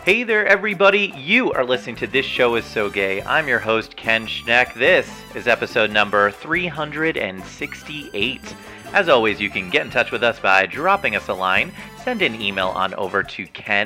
Hey there, everybody. You are listening to This Show Is So Gay. I'm your host, Ken Schneck. This is episode number 368. As always, you can get in touch with us by dropping us a line. Send an email on over to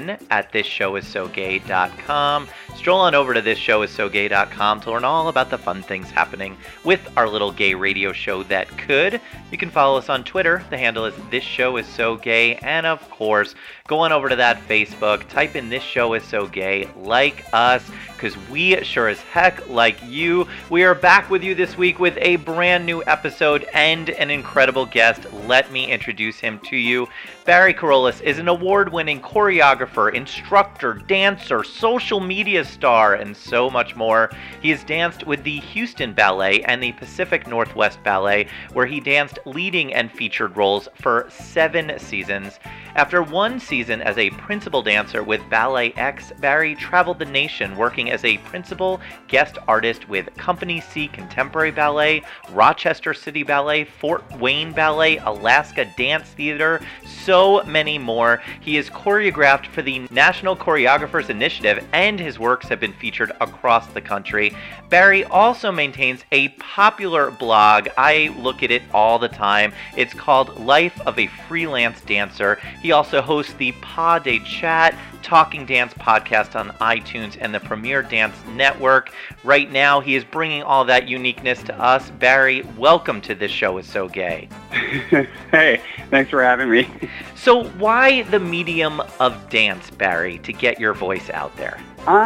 ken@thisshowissogay.com. Stroll on over to thisshowissogay.com to learn all about the fun things happening with our little gay radio show that could. You can follow us on Twitter. The handle is This Show Is So Gay. And of course, go on over to that Facebook. Type in This Show Is So Gay. Like us, because we sure as heck like you. We are back with you this week with a brand new episode and an incredible guest. Let me introduce him to you. Barry Kerollis is an award-winning choreographer, instructor, dancer, social media star, and so much more. He has danced with the Houston Ballet and the Pacific Northwest Ballet, where he danced leading and featured roles for 7 seasons. After 1 season as a principal dancer with Ballet X, Barry traveled the nation working as a principal guest artist with Company C Contemporary Ballet, Rochester City Ballet, Fort Wayne Ballet, Alaska Dance Theater, so many more. He is choreographed for the National Choreographers Initiative, and his works have been featured across the country. Barry also maintains a popular blog. I look at it all the time. It's called Life of a Freelance Dancer. He also hosts the Pa de Chat Talking Dance podcast on iTunes and the Premier Dance Network. Right now, he is bringing all that uniqueness to us. Barry, welcome to This Show Is So Gay. Hey, thanks for having me. So why the medium of dance, Barry, to get your voice out there?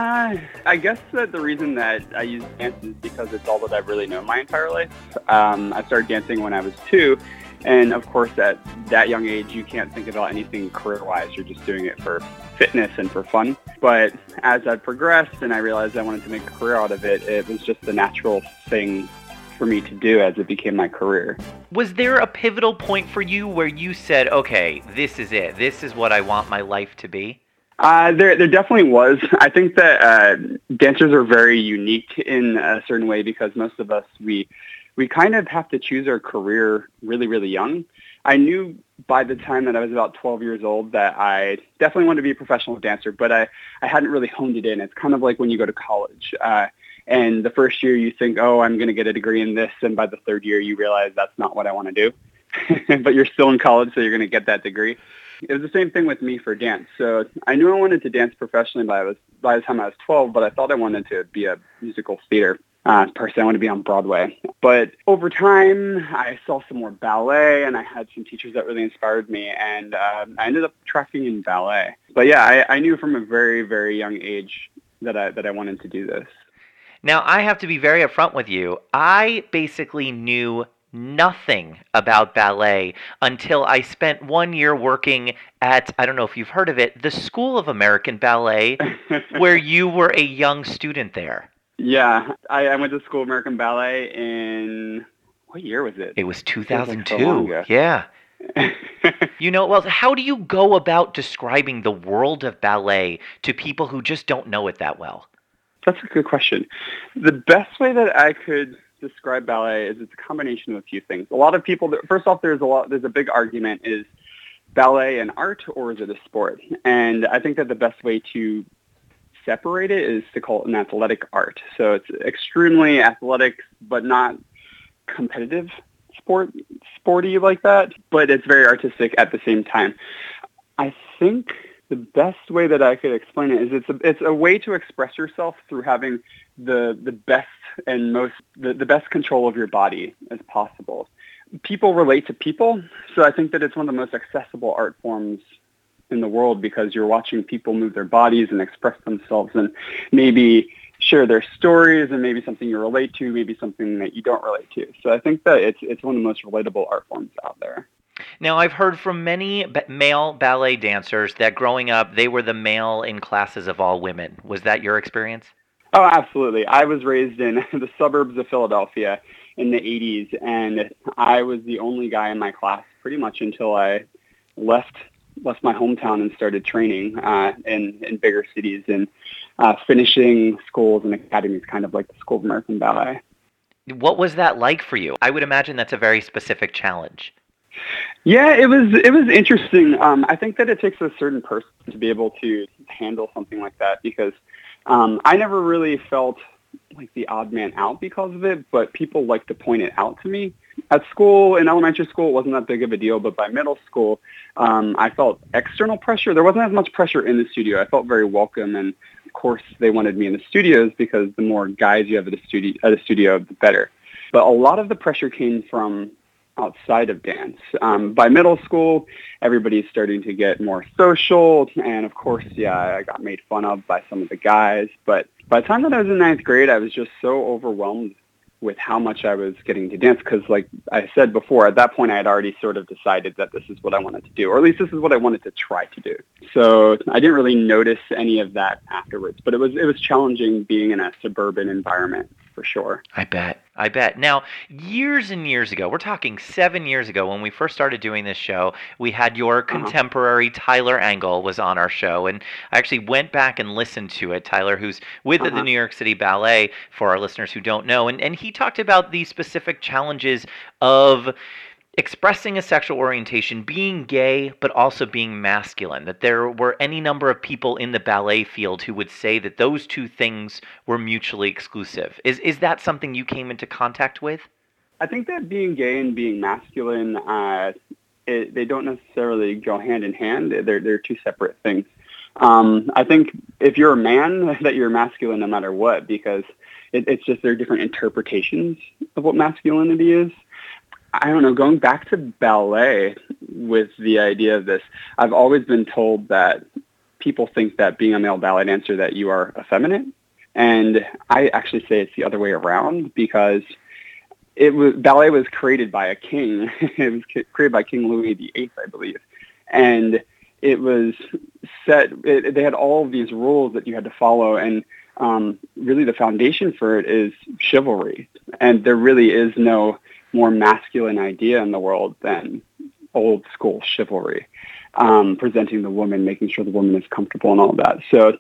I guess that the reason that I use dance is because it's all that I've really known my entire life. I started dancing when I was 2. And of course, at that young age, you can't think about anything career-wise. You're just doing it for fitness and for fun. But as I progressed and I realized I wanted to make a career out of it, it was just the natural thing for me to do as it became my career. Was there a pivotal point for you where you said, okay, this is it. This is what I want my life to be? There definitely was. I think that dancers are very unique in a certain way because most of us, we kind of have to choose our career really, really young. I knew by the time that I was about 12 years old that I definitely wanted to be a professional dancer, but I hadn't really honed it in. It's kind of like when you go to college. And the first year you think, oh, I'm going to get a degree in this. And by the third year you realize that's not what I want to do. But you're still in college, so you're going to get that degree. It was the same thing with me for dance. So I knew I wanted to dance professionally by the time I was 12, but I thought I wanted to be a musical theater person. I want to be on Broadway. But over time, I saw some more ballet, and I had some teachers that really inspired me, and I ended up tracking in ballet. But yeah, I knew from a very, very young age that I wanted to do this. Now, I have to be very upfront with you. I basically knew nothing about ballet until I spent 1 year working at, I don't know if you've heard of it, the School of American Ballet, where you were a young student there. Yeah, I went to School of American Ballet in, what year was it? It was 2002. Yeah. Well, how do you go about describing the world of ballet to people who just don't know it that well? That's a good question. The best way that I could describe ballet is it's a combination of a few things. A lot of people, first off, there's a big argument, is ballet an art or is it a sport? And I think that the best way to separate it is to call it an athletic art. So it's extremely athletic, but not competitive sporty like that, but it's very artistic at the same time. I think the best way that I could explain it is it's a way to express yourself through having the best and the best control of your body as possible. People relate to people, so I think that it's one of the most accessible art forms in the world because you're watching people move their bodies and express themselves and maybe share their stories and maybe something you relate to, maybe something that you don't relate to. So I think that it's one of the most relatable art forms out there. Now, I've heard from many male ballet dancers that growing up, they were the male in classes of all women. Was that your experience? Oh, absolutely. I was raised in the suburbs of Philadelphia in the 80s, and I was the only guy in my class pretty much until I left my hometown and started training in bigger cities and finishing schools and academies, kind of like the School of American Ballet. What was that like for you? I would imagine that's a very specific challenge. Yeah, it was interesting. I think that it takes a certain person to be able to handle something like that because I never really felt like the odd man out because of it, but people like to point it out to me. At school, in elementary school, it wasn't that big of a deal, but by middle school, I felt external pressure. There wasn't as much pressure in the studio. I felt very welcome, and of course, they wanted me in the studios because the more guys you have at a studio, the better. But a lot of the pressure came from outside of dance. By middle school, everybody's starting to get more social, and of course, I got made fun of by some of the guys. But by the time that I was in ninth grade, I was just so overwhelmed with how much I was getting to dance because, like I said before, at that point I had already sort of decided that this is what I wanted to do, or at least this is what I wanted to try to do. So I didn't really notice any of that afterwards, but it was challenging being in a suburban environment for sure. I bet. Now, years and years ago, we're talking 7 years ago, when we first started doing this show, we had your contemporary Tyler Angle was on our show, and I actually went back and listened to it. Tyler, who's with the New York City Ballet, for our listeners who don't know, and he talked about the specific challenges of expressing a sexual orientation, being gay, but also being masculine, that there were any number of people in the ballet field who would say that those two things were mutually exclusive. Is that something you came into contact with? I think that being gay and being masculine, they don't necessarily go hand in hand. They're two separate things. I think if you're a man, that you're masculine no matter what, because it's just there are different interpretations of what masculinity is. I don't know, going back to ballet with the idea of this, I've always been told that people think that being a male ballet dancer that you are effeminate. And I actually say it's the other way around because ballet was created by a king. It was created by King Louis VIII, I believe. And it was they had all of these rules that you had to follow. And really the foundation for it is chivalry. And there really is no more masculine idea in the world than old school chivalry, presenting the woman, making sure the woman is comfortable and all of that. So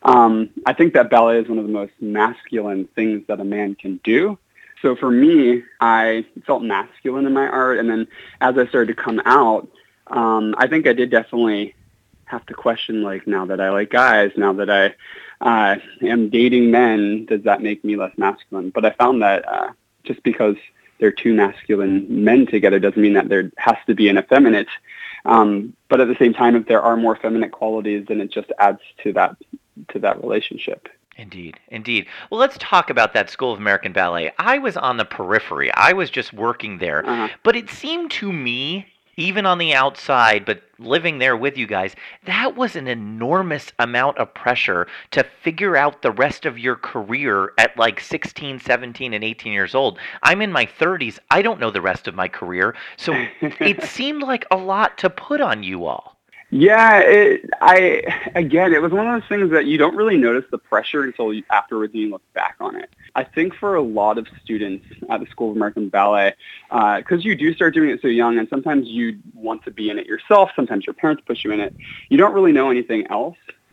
I think that ballet is one of the most masculine things that a man can do. So for me, I felt masculine in my art. And then as I started to come out, I think I did definitely have to question, like, now that I like guys, now that I am dating men, does that make me less masculine? But I found that just because they're two masculine men together doesn't mean that there has to be an effeminate. But at the same time, if there are more feminine qualities, then it just adds to that relationship. Indeed. Well, let's talk about that School of American Ballet. I was on the periphery. I was just working there. But it seemed to me, even on the outside, but living there with you guys, that was an enormous amount of pressure to figure out the rest of your career at like 16, 17, and 18 years old. I'm in my 30s. I don't know the rest of my career. So it seemed like a lot to put on you all. Yeah, it was one of those things that you don't really notice the pressure until afterwards you look back on it. I think for a lot of students at the School of American Ballet, because you do start doing it so young, and sometimes you want to be in it yourself, sometimes your parents push you in it, you don't really know anything else.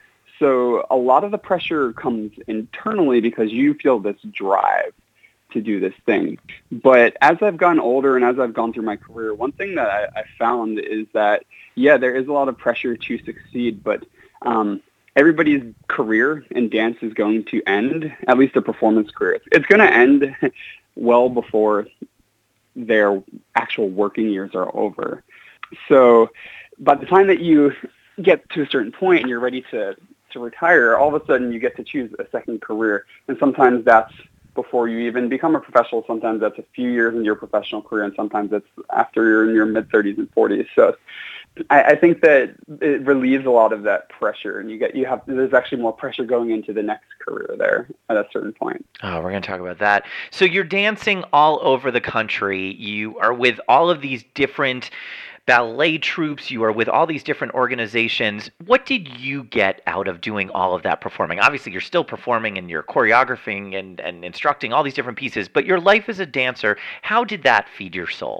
So a lot of the pressure comes internally because you feel this drive to do this thing. But as I've gotten older and as I've gone through my career, one thing that I found is that, there is a lot of pressure to succeed, but everybody's career in dance is going to end, at least their performance career. It's going to end well before their actual working years are over. So by the time that you get to a certain point and you're ready to retire, all of a sudden you get to choose a second career. And sometimes that's before you even become a professional. Sometimes that's a few years in your professional career, and sometimes it's after you're in your mid-30s and 40s. So I think that it relieves a lot of that pressure, and there's actually more pressure going into the next career there at a certain point. Oh, we're going to talk about that. So you're dancing all over the country. You are with all of these different ballet troupes. You are with all these different organizations. What did you get out of doing all of that performing? Obviously, you're still performing and you're choreographing and instructing all these different pieces, but your life as a dancer, how did that feed your soul?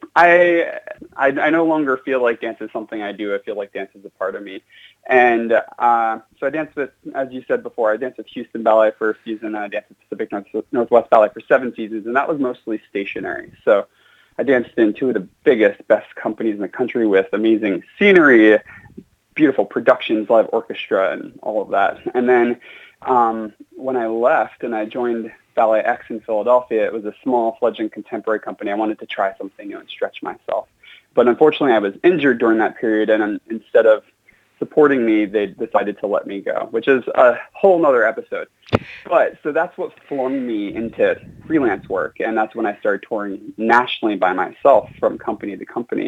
I no longer feel like dance is something I do. I feel like dance is a part of me. And so I danced with, as you said before, I danced with Houston Ballet for a season, and I danced with Pacific Northwest Ballet for 7 seasons, and that was mostly stationary. So I danced in two of the biggest, best companies in the country with amazing scenery, beautiful productions, live orchestra, and all of that. And then when I left and I joined Ballet X in Philadelphia, it was a small fledgling contemporary company. I wanted to try something new and stretch myself. But unfortunately, I was injured during that period, and instead of supporting me, they decided to let me go, which is a whole nother episode. But so that's what flung me into freelance work, and that's when I started touring nationally by myself from company to company.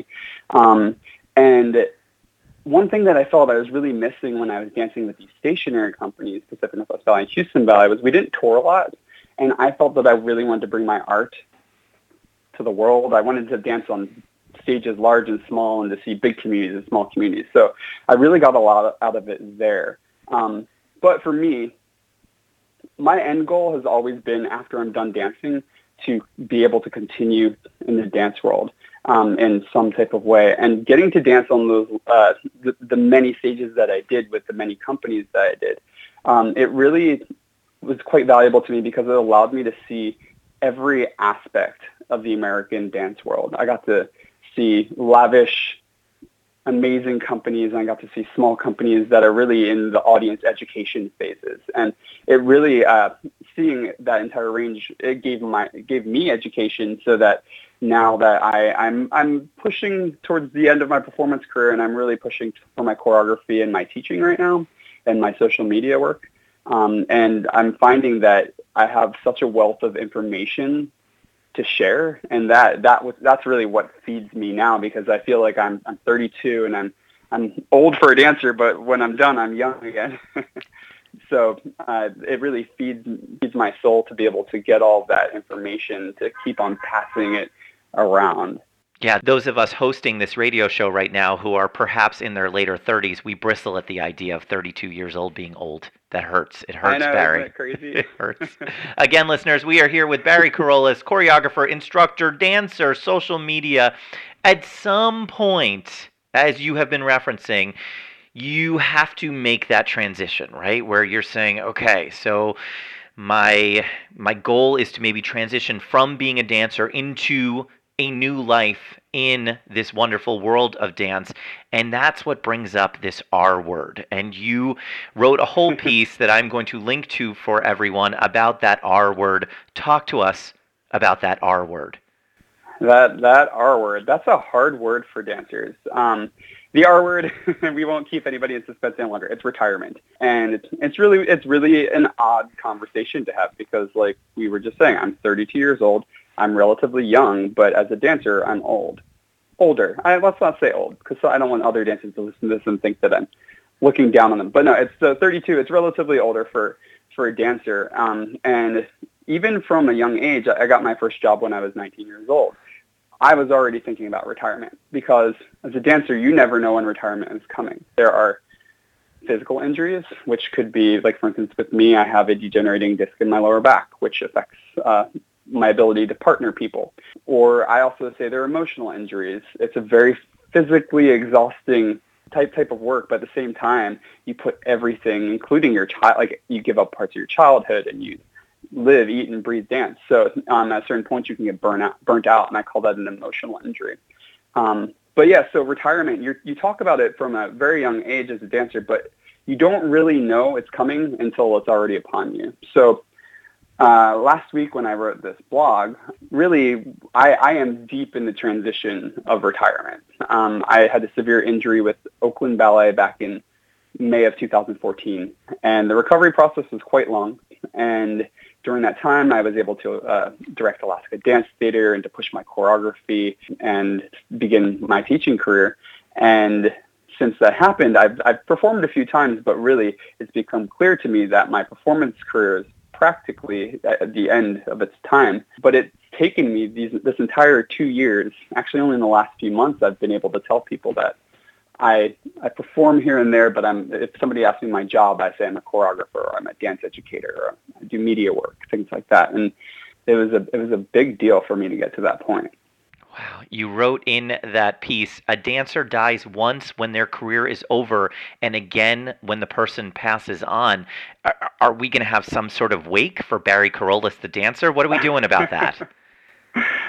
And one thing that I felt I was really missing when I was dancing with these stationary companies, Pacific Northwest Ballet and Houston Ballet, was we didn't tour a lot, and I felt that I really wanted to bring my art to the world. I wanted to dance on stages large and small and to see big communities and small communities. So I really got a lot out of it there. But for me, my end goal has always been, after I'm done dancing, to be able to continue in the dance world in some type of way. And getting to dance on those the many stages that I did with the many companies that I did, it really was quite valuable to me because it allowed me to see every aspect of the American dance world. I got to see lavish, amazing companies, and I got to see small companies that are really in the audience education phases. And it really, seeing that entire range, it gave me education, so that now that I'm pushing towards the end of my performance career, and I'm really pushing for my choreography and my teaching right now and my social media work. And I'm finding that I have such a wealth of information to share, and that's really what feeds me now, because I feel like I'm 32 and I'm old for a dancer, but when I'm done, I'm young again. So it really feeds my soul to be able to get all that information, to keep on passing it around. Yeah, those of us hosting this radio show right now who are perhaps in their later 30s, we bristle at the idea of 32 years old being old. That hurts. It hurts, I know, Barry. Isn't it crazy? It hurts. Again, listeners, we are here with Barry Kerollis, choreographer, instructor, dancer, social media. At some point, as you have been referencing, you have to make that transition, right? Where you're saying, okay, so my goal is to maybe transition from being a dancer into a new life in this wonderful world of dance, and that's what brings up this R word. And you wrote a whole piece that I'm going to link to for everyone about that R word. Talk to us about that R word. That R word, that's a hard word for dancers. The R word, we won't keep anybody in suspense any longer. It's retirement. And it's really an odd conversation to have, because like we were just saying, I'm 32 years old. I'm relatively young, but as a dancer, I'm older. Let's not say old, because I don't want other dancers to listen to this and think that I'm looking down on them. But no, it's 32. It's relatively older for a dancer. And even from a young age, I got my first job when I was 19 years old. I was already thinking about retirement, because as a dancer, you never know when retirement is coming. There are physical injuries, which could be, like, for instance, with me, I have a degenerating disc in my lower back, which affects my ability to partner people. Or I also say there are emotional injuries. It's a very physically exhausting type of work, but at the same time, you put everything, including your child, like you give up parts of your childhood, and you live, eat, and breathe dance. So at certain points, you can get burnt out, and I call that an emotional injury. But yeah, so retirement, you talk about it from a very young age as a dancer, but you don't really know it's coming until it's already upon you. So last week when I wrote this blog, really, I am deep in the transition of retirement. I had a severe injury with Oakland Ballet back in May of 2014, and the recovery process was quite long. And during that time, I was able to direct Alaska Dance Theater and to push my choreography and begin my teaching career. And since that happened, I've performed a few times, but really it's become clear to me that my performance career is practically at the end of its time. But it's taken me this entire 2 years, actually only in the last few months, I've been able to tell people that I perform here and there, but if somebody asks me my job, I say I'm a choreographer, or I'm a dance educator, or I do media work, things like that. And it was a big deal for me to get to that point. Wow. You wrote in that piece, a dancer dies once when their career is over, and again when the person passes on. Are we going to have some sort of wake for Barry Kerollis, the dancer? What are we doing about that?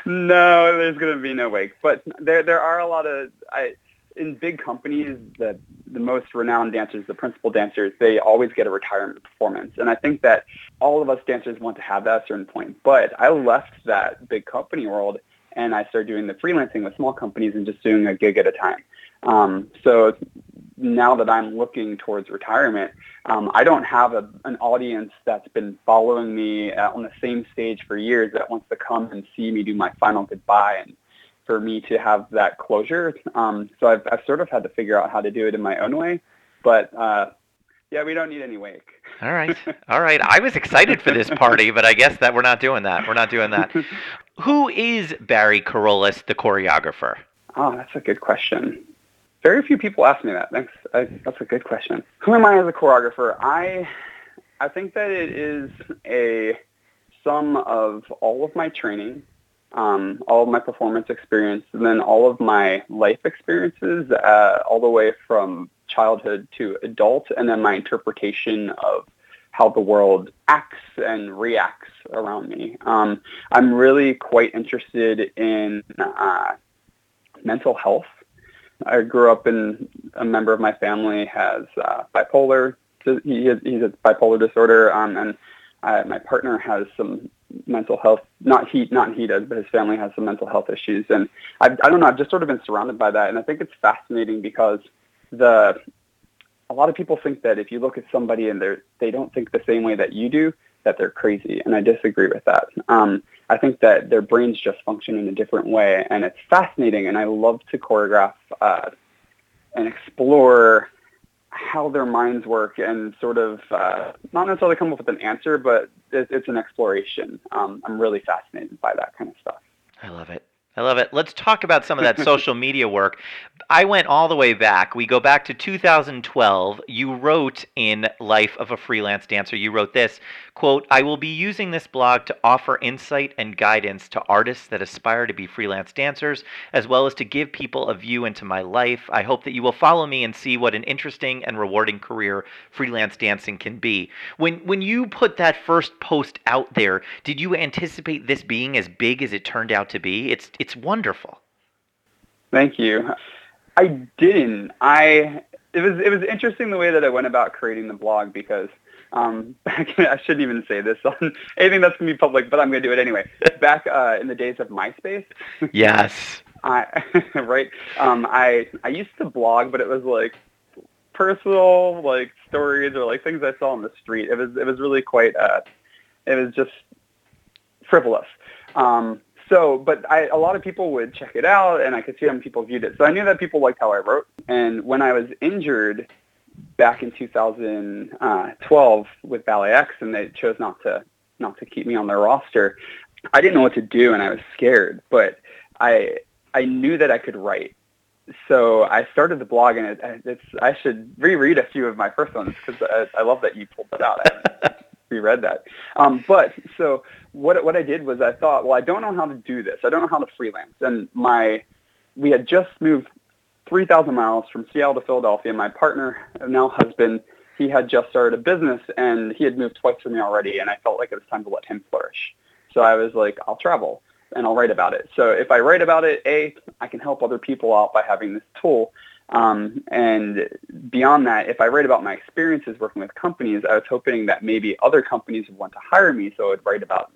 No, there's going to be no wake. But there are a lot of in big companies, the most renowned dancers, the principal dancers, they always get a retirement performance. And I think that all of us dancers want to have that at a certain point. But I left that big company world and I started doing the freelancing with small companies and just doing a gig at a time. So now that I'm looking towards retirement, I don't have an audience that's been following me on the same stage for years that wants to come and see me do my final goodbye and for me to have that closure. So I've sort of had to figure out how to do it in my own way. But yeah, we don't need any wake. All right. I was excited for this party, but I guess that we're not doing that. Who is Barry Kerollis, the choreographer? Oh, that's a good question. Very few people ask me that. Thanks. That's a good question. Who am I as a choreographer? I think that it is a sum of all of my training, all of my performance experience, and then all of my life experiences, all the way from childhood to adult, and then my interpretation of how the world acts and reacts around me. I'm really quite interested in mental health. I grew up in a member of my family has bipolar. He's a bipolar disorder, and my partner has some mental health. Not he does, but his family has some mental health issues. And I don't know. I've just sort of been surrounded by that, and I think it's fascinating because a lot of people think that if you look at somebody and they don't think the same way that you do, that they're crazy, and I disagree with that. I think that their brains just function in a different way, and it's fascinating, and I love to choreograph and explore how their minds work and sort of not necessarily come up with an answer, but it's an exploration. I'm really fascinated by that kind of stuff. I love it. Let's talk about some of that social media work. I went all the way back. We go back to 2012. You wrote in Life of a Freelance Dancer, you wrote this, quote, "I will be using this blog to offer insight and guidance to artists that aspire to be freelance dancers, as well as to give people a view into my life. I hope that you will follow me and see what an interesting and rewarding career freelance dancing can be." When you put that first post out there, did you anticipate this being as big as it turned out to be? It's wonderful. Thank you. I didn't. It was interesting the way that I went about creating the blog because I shouldn't even say this on anything that's going to be public, but I'm going to do it anyway. Back in the days of MySpace. Yes. Right. I used to blog, but it was like personal, like stories or like things I saw on the street. It was really quite. It was just frivolous. But a lot of people would check it out, and I could see how many people viewed it. So I knew that people liked how I wrote. And when I was injured back in 2012 with Ballet X, and they chose not to keep me on their roster, I didn't know what to do, and I was scared. But I knew that I could write. So I started the blog, and I should reread a few of my first ones because I love that you pulled that out. I reread that. But so what I did was I thought, well, I don't know how to do this. I don't know how to freelance. And we had just moved 3,000 miles from Seattle to Philadelphia. My partner, now husband, he had just started a business, and he had moved twice from me already, and I felt like it was time to let him flourish. So I was like, I'll travel, and I'll write about it. So if I write about it, I can help other people out by having this tool. And beyond that, if I write about my experiences working with companies, I was hoping that maybe other companies would want to hire me, so I would write about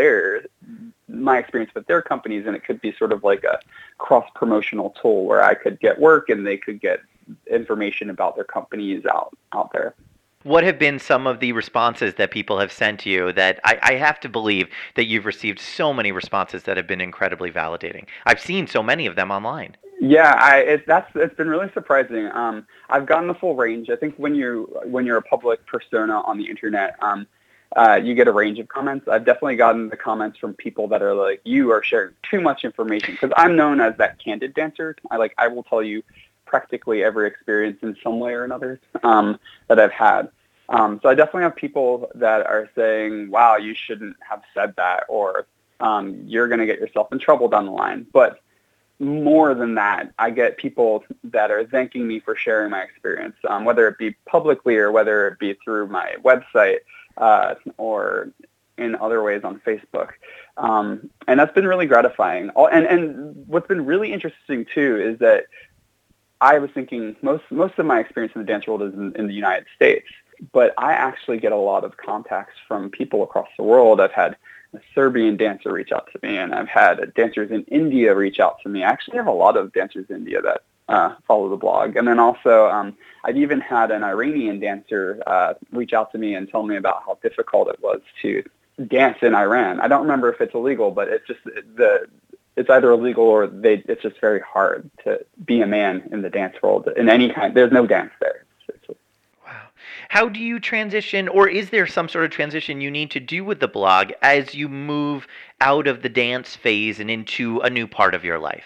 my experience with their companies, and it could be sort of like a cross-promotional tool where I could get work and they could get information about their companies out there. What have been some of the responses that people have sent to you that I have to believe that you've received so many responses that have been incredibly validating? I've seen so many of them online. Yeah, it's been really surprising. I've gotten the full range. I think when you're a public persona on the internet, you get a range of comments. I've definitely gotten the comments from people that are like, "You are sharing too much information," because I'm known as that candid dancer. I will tell you practically every experience in some way or another that I've had. So I definitely have people that are saying, "Wow, you shouldn't have said that," or "You're going to get yourself in trouble down the line." But more than that, I get people that are thanking me for sharing my experience, whether it be publicly or whether it be through my website or in other ways on Facebook. And that's been really gratifying. And what's been really interesting, too, is that I was thinking most of my experience in the dance world is in the United States, but I actually get a lot of contacts from people across the world. I've had a Serbian dancer reach out to me, and I've had dancers in India reach out to me. I actually have a lot of dancers in India that follow the blog. And then also I've even had an Iranian dancer reach out to me and tell me about how difficult it was to dance in Iran. I don't remember if it's illegal, but it's just it's either illegal or it's just very hard to be a man in the dance world in any kind. There's no dance there. Wow. How do you transition, or is there some sort of transition you need to do with the blog as you move out of the dance phase and into a new part of your life?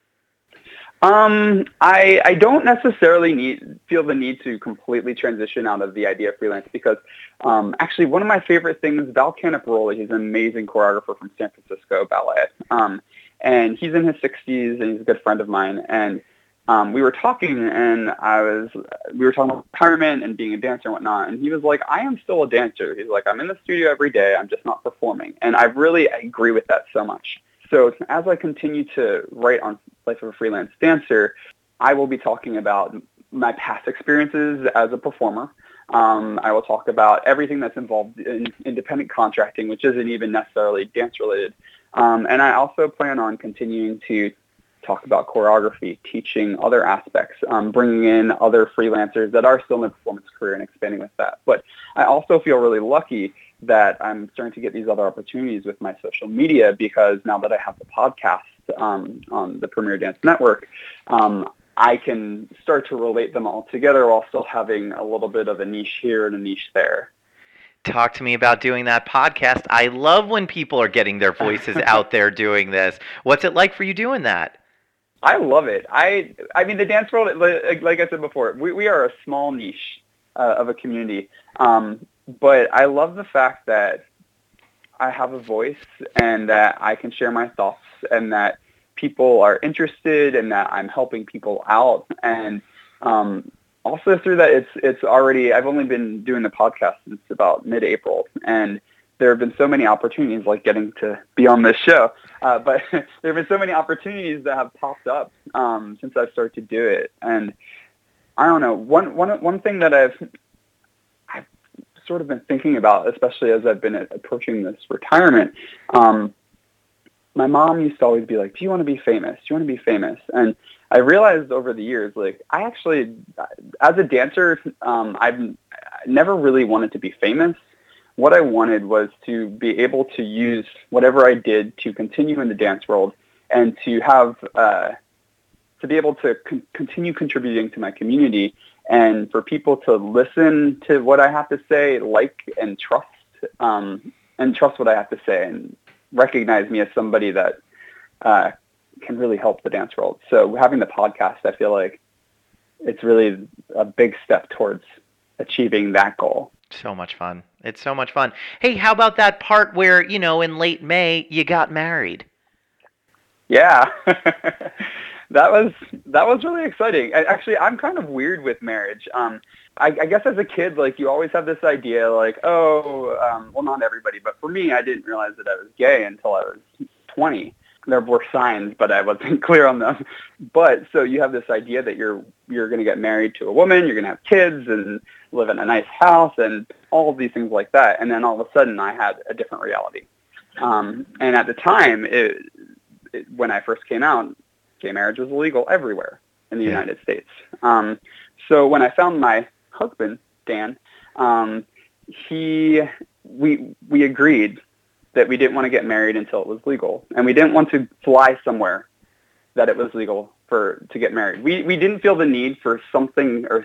I don't necessarily feel the need to completely transition out of the idea of freelance because actually one of my favorite things, Val Caniparoli, he's an amazing choreographer from San Francisco Ballet. And he's in his 60s and he's a good friend of mine. And we were talking and we were talking about retirement and being a dancer and whatnot. And he was like, I am still a dancer. He's like, I'm in the studio every day. I'm just not performing. And I agree with that so much. So as I continue to write on Life of a Freelance Dancer, I will be talking about my past experiences as a performer. I will talk about everything that's involved in independent contracting, which isn't even necessarily dance-related. And I also plan on continuing to talk about choreography, teaching other aspects, bringing in other freelancers that are still in the performance career and expanding with that. But I also feel really lucky that I'm starting to get these other opportunities with my social media because now that I have the podcast on the Premier Dance Network, I can start to relate them all together while still having a little bit of a niche here and a niche there. Talk to me about doing that podcast. I love when people are getting their voices out there doing this. What's it like for you doing that? I love it. I mean, the dance world, like I said before, we are a small niche of a community. But I love the fact that I have a voice and that I can share my thoughts and that people are interested and that I'm helping people out. And also through that, it's already, I've only been doing the podcast since about mid-April. And there have been so many opportunities like getting to be on this show. But there have been so many opportunities that have popped up since I've started to do it. And I don't know, one thing that I've sort of been thinking about, especially as I've been approaching this retirement. My mom used to always be like, do you want to be famous? Do you want to be famous? And I realized over the years, like, I actually, as a dancer, I've never really wanted to be famous. What I wanted was to be able to use whatever I did to continue in the dance world and to have, to be able to continue contributing to my community and for people to listen to what I have to say, and trust what I have to say and recognize me as somebody that can really help the dance world. So having the podcast, I feel like it's really a big step towards achieving that goal. So much fun. It's so much fun. Hey, how about that part where, in late May, you got married? Yeah. That was really exciting. Actually, I'm kind of weird with marriage. I guess as a kid, like, you always have this idea, like, well, not everybody, but for me, I didn't realize that I was gay until I was 20. There were signs, but I wasn't clear on them. But so you have this idea that you're going to get married to a woman, you're going to have kids and live in a nice house and all of these things like that. And then all of a sudden, I had a different reality. And at the time, when I first came out, gay marriage was illegal everywhere in the United States. So when I found my husband, Dan, we agreed that we didn't want to get married until it was legal, and we didn't want to fly somewhere that it was legal to get married. We didn't feel the need for something or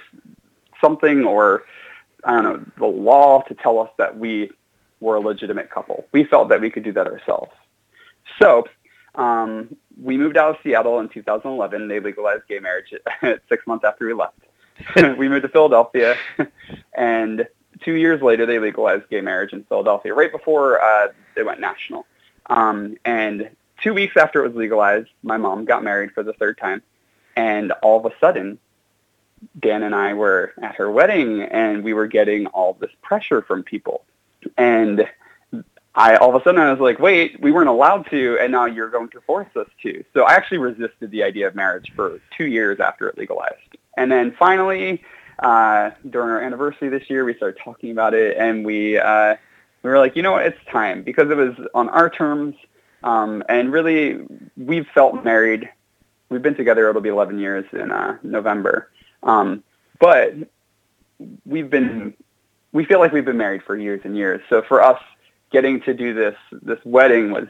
I don't know, the law to tell us that we were a legitimate couple. We felt that we could do that ourselves. So we moved out of Seattle in 2011. They legalized gay marriage 6 months after we left. We moved to Philadelphia, and 2 years later, they legalized gay marriage in Philadelphia, right before they went national. And 2 weeks after it was legalized, my mom got married for the third time, and all of a sudden, Dan and I were at her wedding, and we were getting all this pressure from people. And all of a sudden I was like, wait, we weren't allowed to, and now you're going to force us to. So I actually resisted the idea of marriage for 2 years after it legalized. And then finally, during our anniversary this year, we started talking about it, and we were like, you know what, it's time, because it was on our terms, and really we've felt married. We've been together, it'll be 11 years in November. But we feel like we've been married for years and years. So for us, getting to do this wedding was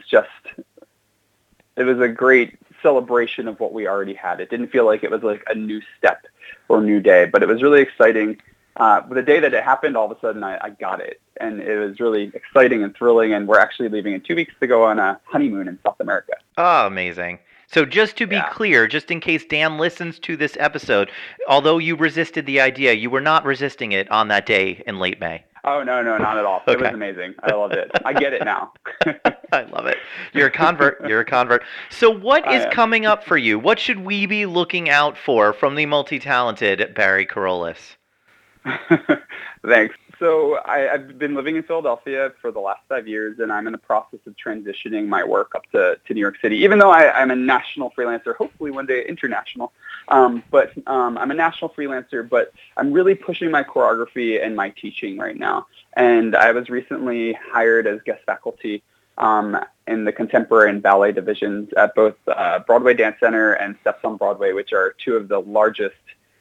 it was a great celebration of what we already had. It didn't feel like it was like a new step or new day, but it was really exciting. The day that it happened, all of a sudden I got it, and it was really exciting and thrilling, and we're actually leaving in 2 weeks to go on a honeymoon in South America. Oh, amazing. So just to be clear, just in case Dan listens to this episode, although you resisted the idea, you were not resisting it on that day in late May. Oh, no, not at all. Okay. It was amazing. I loved it. I get it now. I love it. You're a convert. You're a convert. So what is coming up for you? What should we be looking out for from the multi-talented Barry Kerollis? Thanks. So I've been living in Philadelphia for the last 5 years, and I'm in the process of transitioning my work up to New York City, even though I'm a national freelancer, hopefully one day international. But I'm a national freelancer, but I'm really pushing my choreography and my teaching right now. And I was recently hired as guest faculty in the contemporary and ballet divisions at both Broadway Dance Center and Steps on Broadway, which are two of the largest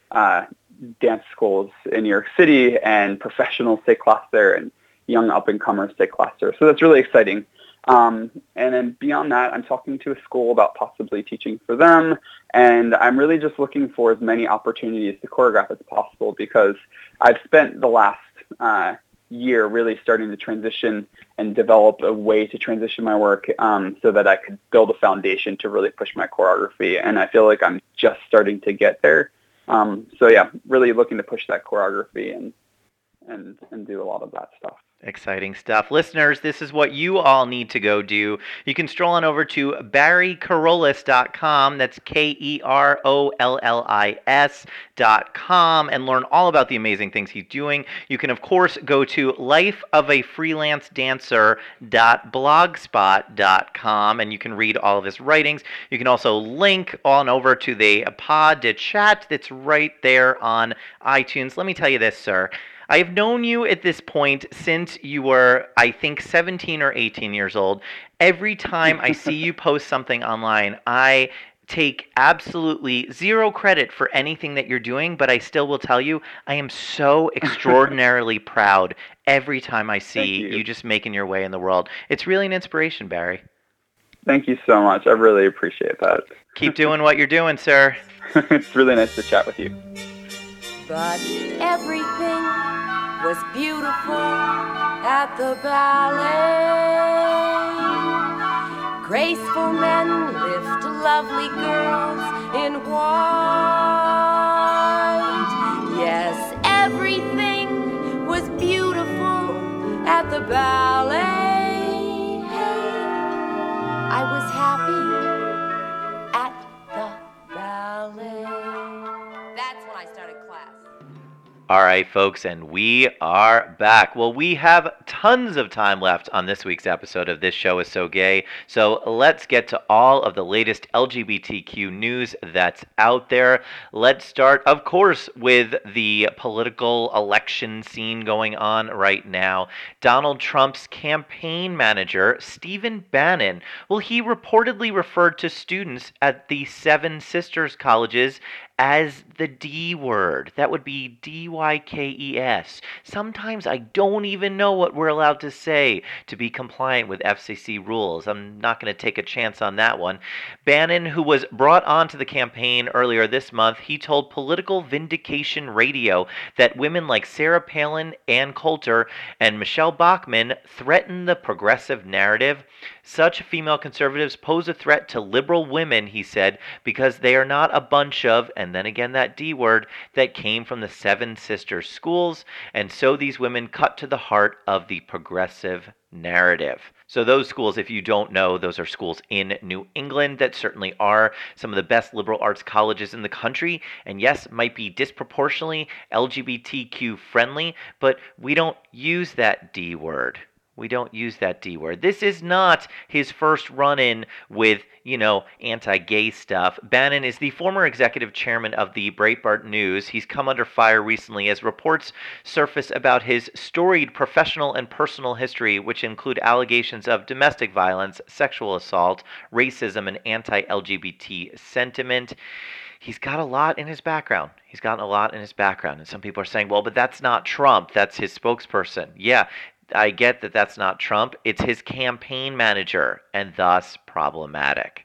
dance schools in New York City, and professionals take class there and young up-and-comers take class there. So that's really exciting. And then beyond that, I'm talking to a school about possibly teaching for them, and I'm really just looking for as many opportunities to choreograph as possible, because I've spent the last year really starting to transition and develop a way to transition my work so that I could build a foundation to really push my choreography, and I feel like I'm just starting to get there. So yeah, really looking to push that choreography and do a lot of that stuff. Exciting stuff. Listeners, this is what you all need to go do. You can stroll on over to barrykerollis.com. That's KEROLLIS.com, and learn all about the amazing things he's doing. You can, of course, go to lifeofafreelancedancer.blogspot.com, and you can read all of his writings. You can also link on over to the pod to chat that's right there on iTunes. Let me tell you this, sir. I have known you at this point since you were, I think, 17 or 18 years old. Every time I see you post something online, I take absolutely zero credit for anything that you're doing, but I still will tell you, I am so extraordinarily proud every time I see you just making your way in the world. It's really an inspiration, Barry. Thank you so much. I really appreciate that. Keep doing what you're doing, sir. It's really nice to chat with you. But everything was beautiful at the ballet. Graceful men lift lovely girls in white. Yes, everything was beautiful at the ballet. Hey, I was happy at the ballet. That's when I started class. All right, folks, and we are back. Well, we have tons of time left on this week's episode of This Show Is So Gay, so let's get to all of the latest LGBTQ news that's out there. Let's start, of course, with the political election scene going on right now. Donald Trump's campaign manager, Stephen Bannon, well, he reportedly referred to students at the Seven Sisters colleges as the D word. That would be DYKES. Sometimes I don't even know what we're allowed to say to be compliant with FCC rules. I'm not going to take a chance on that one. Bannon, who was brought onto the campaign earlier this month, he told Political Vindication Radio that women like Sarah Palin, Ann Coulter, and Michelle Bachmann threaten the progressive narrative. Such female conservatives pose a threat to liberal women, he said, because they are not a bunch of, and then again that D word, that came from the Seven Sisters schools, and so these women cut to the heart of the progressive narrative. So those schools, if you don't know, those are schools in New England that certainly are some of the best liberal arts colleges in the country, and yes, might be disproportionately LGBTQ friendly, but we don't use that D word. We don't use that D word. This is not his first run-in with, anti-gay stuff. Bannon is the former executive chairman of the Breitbart News. He's come under fire recently as reports surface about his storied professional and personal history, which include allegations of domestic violence, sexual assault, racism, and anti-LGBT sentiment. He's got a lot in his background. He's gotten a lot in his background. And some people are saying, well, but that's not Trump. That's his spokesperson. Yeah, I get that that's not Trump. It's his campaign manager, and thus problematic.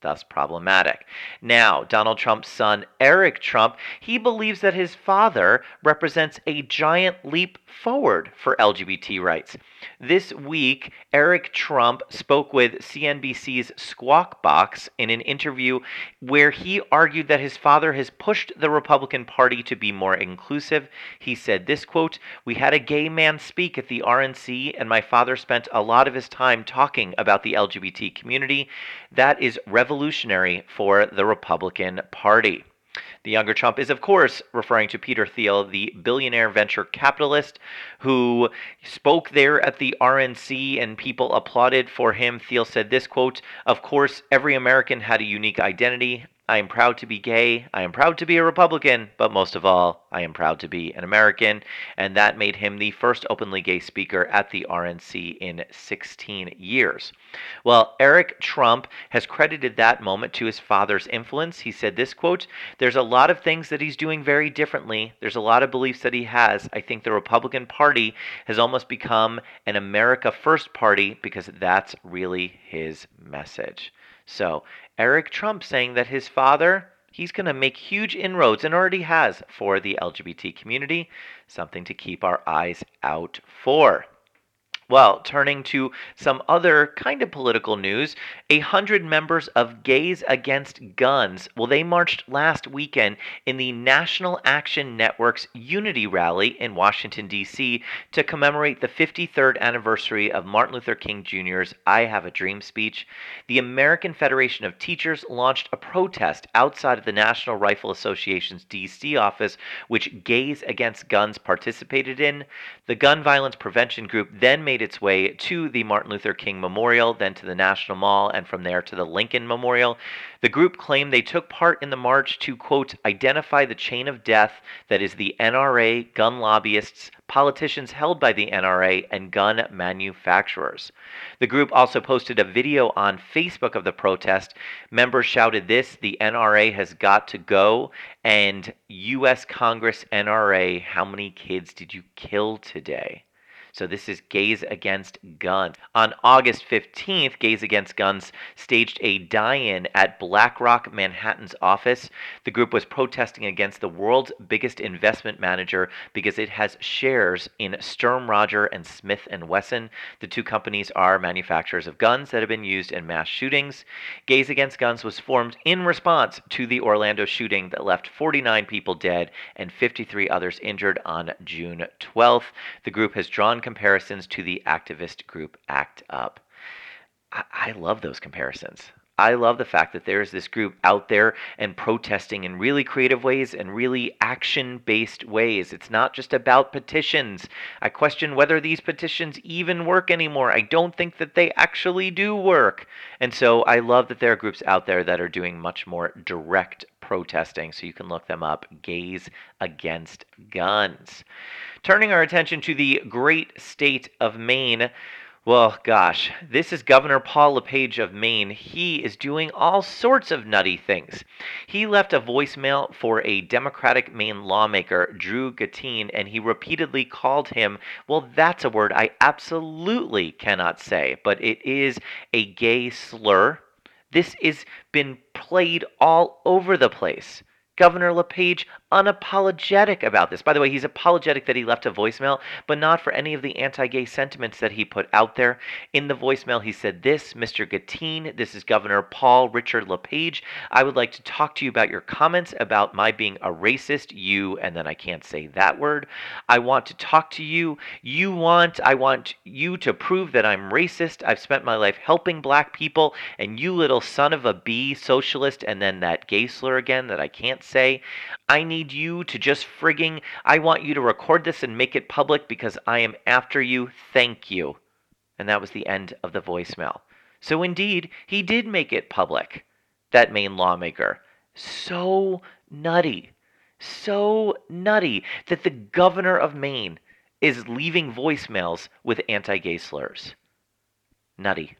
Now, Donald Trump's son, Eric Trump, he believes that his father represents a giant leap forward for LGBT rights. This week, Eric Trump spoke with CNBC's Squawk Box in an interview where he argued that his father has pushed the Republican Party to be more inclusive. He said this, quote, "We had a gay man speak at the RNC, and my father spent a lot of his time talking about the LGBT community. That is revolutionary for the Republican Party." The younger Trump is, of course, referring to Peter Thiel, the billionaire venture capitalist who spoke there at the RNC and people applauded for him. Thiel said this, quote, "Of course, every American had a unique identity. I am proud to be gay. I am proud to be a Republican. But most of all, I am proud to be an American." And that made him the first openly gay speaker at the RNC in 16 years. Well, Eric Trump has credited that moment to his father's influence. He said this, quote, "There's a lot of things that he's doing very differently. There's a lot of beliefs that he has. I think the Republican Party has almost become an America First party because that's really his message." So, Eric Trump saying that his father, he's going to make huge inroads and already has for the LGBT community. Something to keep our eyes out for. Well, turning to some other kind of political news, 100 members of Gays Against Guns, well, they marched last weekend in the National Action Network's Unity Rally in Washington, D.C. to commemorate the 53rd anniversary of Martin Luther King Jr.'s I Have a Dream speech. The American Federation of Teachers launched a protest outside of the National Rifle Association's D.C. office, which Gays Against Guns participated in. The gun violence prevention group then made its way to the Martin Luther King Memorial, then to the National Mall, and from there to the Lincoln Memorial. The group claimed they took part in the march to, quote, "identify the chain of death that is the NRA, gun lobbyists, politicians held by the NRA, and gun manufacturers." The group also posted a video on Facebook of the protest. Members shouted this, "The NRA has got to go," and "U.S. Congress NRA, how many kids did you kill today?" So this is Gays Against Guns. On August 15th, Gays Against Guns staged a die-in at BlackRock Manhattan's office. The group was protesting against the world's biggest investment manager because it has shares in Sturm Ruger and Smith & Wesson. The two companies are manufacturers of guns that have been used in mass shootings. Gays Against Guns was formed in response to the Orlando shooting that left 49 people dead and 53 others injured on June 12th. The group has drawn comparisons to the activist group ACT UP. I love those comparisons. I love the fact that there's this group out there and protesting in really creative ways and really action-based ways. It's not just about petitions. I question whether these petitions even work anymore. I don't think that they actually do work. And so I love that there are groups out there that are doing much more direct protesting, so you can look them up, Gays Against Guns. Turning our attention to the great state of Maine, well, gosh, this is Governor Paul LePage of Maine. He is doing all sorts of nutty things. He left a voicemail for a Democratic Maine lawmaker, Drew Gatine, and he repeatedly called him, well, that's a word I absolutely cannot say, but it is a gay slur. This has been played all over the place. Governor LePage unapologetic about this. By the way, he's apologetic that he left a voicemail, but not for any of the anti-gay sentiments that he put out there. In the voicemail, he said this, "Mr. Gatine, this is Governor Paul Richard LePage. I would like to talk to you about your comments about my being a racist, you," and then I can't say that word. "I want to talk to you. I want you to prove that I'm racist. I've spent my life helping black people, and you little son of a b, socialist," and then that gay slur again that I can't say. "I need you to just I want you to record this and make it public because I am after you. Thank you." And that was the end of the voicemail. So indeed, he did make it public, that Maine lawmaker. So nutty that the governor of Maine is leaving voicemails with anti-gay slurs. Nutty.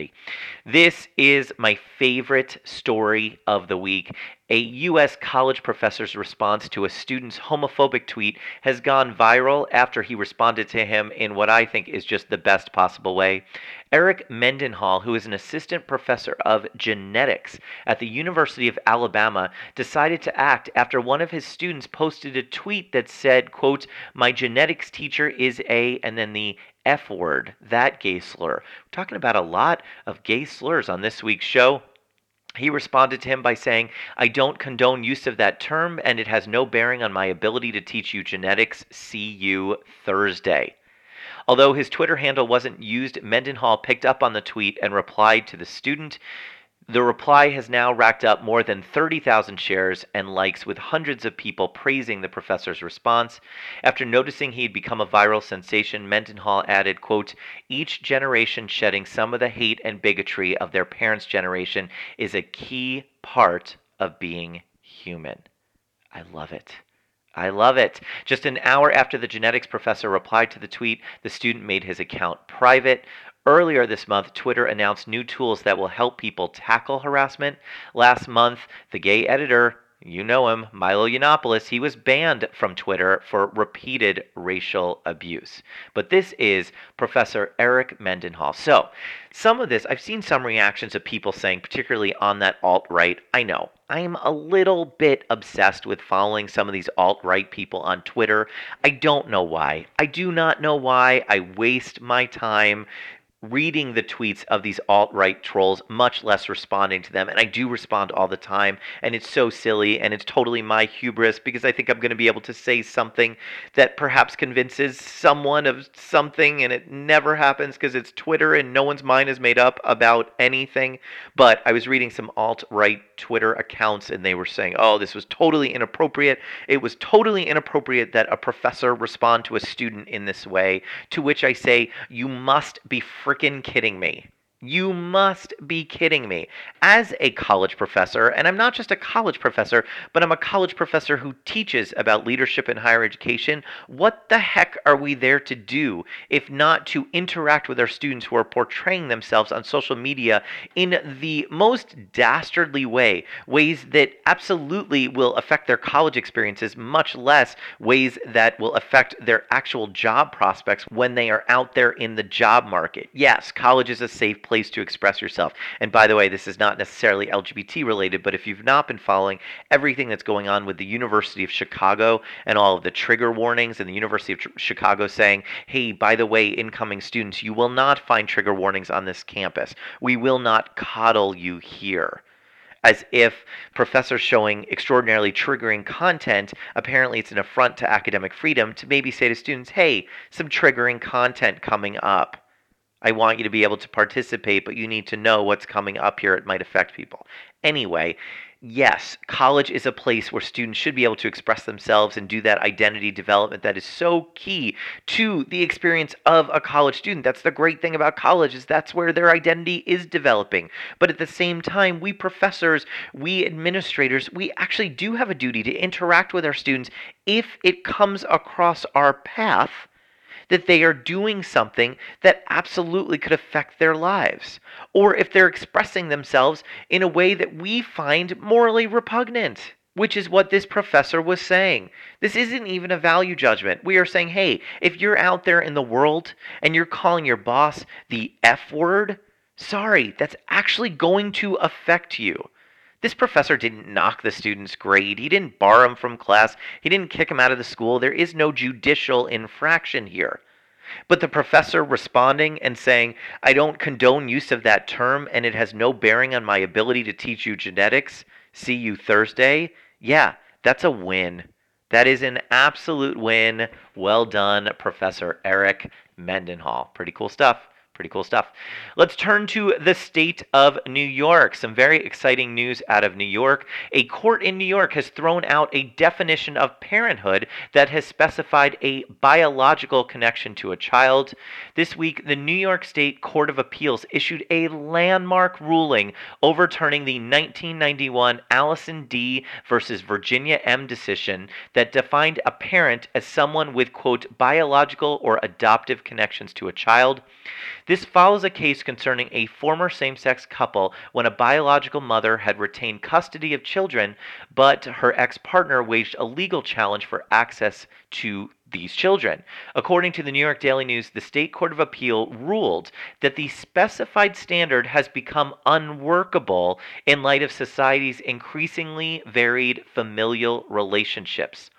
This is my favorite story of the week. A U.S. college professor's response to a student's homophobic tweet has gone viral after he responded to him in what I think is just the best possible way. Eric Mendenhall, who is an assistant professor of genetics at the University of Alabama, decided to act after one of his students posted a tweet that said, quote, "My genetics teacher is a," and then the F word, that gay slur. We're talking about a lot of gay slurs on this week's show. He responded to him by saying, "I don't condone use of that term, and it has no bearing on my ability to teach you genetics. See you Thursday." Although his Twitter handle wasn't used, Mendenhall picked up on the tweet and replied to the student. The reply has now racked up more than 30,000 shares and likes, with hundreds of people praising the professor's response. After noticing he'd become a viral sensation, Mendenhall added, quote, "Each generation shedding some of the hate and bigotry of their parents' generation is a key part of being human." I love it. Just an hour after the genetics professor replied to the tweet, the student made his account private. Earlier this month, Twitter announced new tools that will help people tackle harassment. Last month, the gay editor, you know him, Milo Yiannopoulos, he was banned from Twitter for repeated racial abuse. But this is Professor Eric Mendenhall. So, some of this, I've seen some reactions of people saying, particularly on that alt-right, I know, I'm a little bit obsessed with following some of these alt-right people on Twitter. I don't know why. I do not know why. I waste my time reading the tweets of these alt-right trolls, much less responding to them. And I do respond all the time, and it's so silly, and it's totally my hubris, because I think I'm going to be able to say something that perhaps convinces someone of something, and it never happens because it's Twitter and no one's mind is made up about anything. But I was reading some alt-right Twitter accounts, and they were saying, oh, this was totally inappropriate. It was totally inappropriate that a professor respond to a student in this way, to which I say, you must be freaking kidding me. You must be kidding me. As a college professor, and I'm not just a college professor, but I'm a college professor who teaches about leadership in higher education, what the heck are we there to do if not to interact with our students who are portraying themselves on social media in the most dastardly way, ways that absolutely will affect their college experiences, much less ways that will affect their actual job prospects when they are out there in the job market. Yes, college is a safe place to express yourself. And by the way, this is not necessarily LGBT related, but if you've not been following everything that's going on with the University of Chicago and all of the trigger warnings, and the University of Chicago saying, hey, by the way, incoming students, you will not find trigger warnings on this campus. We will not coddle you here. As if professors showing extraordinarily triggering content, apparently it's an affront to academic freedom to maybe say to students, hey, some triggering content coming up. I want you to be able to participate, but you need to know what's coming up here. It might affect people. Anyway, yes, college is a place where students should be able to express themselves and do that identity development that is so key to the experience of a college student. That's the great thing about college, is that's where their identity is developing. But at the same time, we professors, we administrators, we actually do have a duty to interact with our students if it comes across our path that they are doing something that absolutely could affect their lives, or if they're expressing themselves in a way that we find morally repugnant, which is what this professor was saying. This isn't even a value judgment. We are saying, hey, if you're out there in the world and you're calling your boss the F word, sorry, that's actually going to affect you. This professor didn't knock the student's grade. He didn't bar him from class. He didn't kick him out of the school. There is no judicial infraction here. But the professor responding and saying, I don't condone use of that term, and it has no bearing on my ability to teach you genetics. See you Thursday. Yeah, that's a win. That is an absolute win. Well done, Professor Eric Mendenhall. Pretty cool stuff. Pretty cool stuff. Let's turn to the state of New York. Some very exciting news out of New York. A court in New York has thrown out a definition of parenthood that has specified a biological connection to a child. This week, the New York State Court of Appeals issued a landmark ruling overturning the 1991 Allison D. versus Virginia M. decision that defined a parent as someone with, quote, biological or adoptive connections to a child. This follows a case concerning a former same-sex couple when a biological mother had retained custody of children, but her ex-partner waged a legal challenge for access to these children. According to the New York Daily News, the State Court of Appeal ruled that the specified standard has become unworkable in light of society's increasingly varied familial relationships.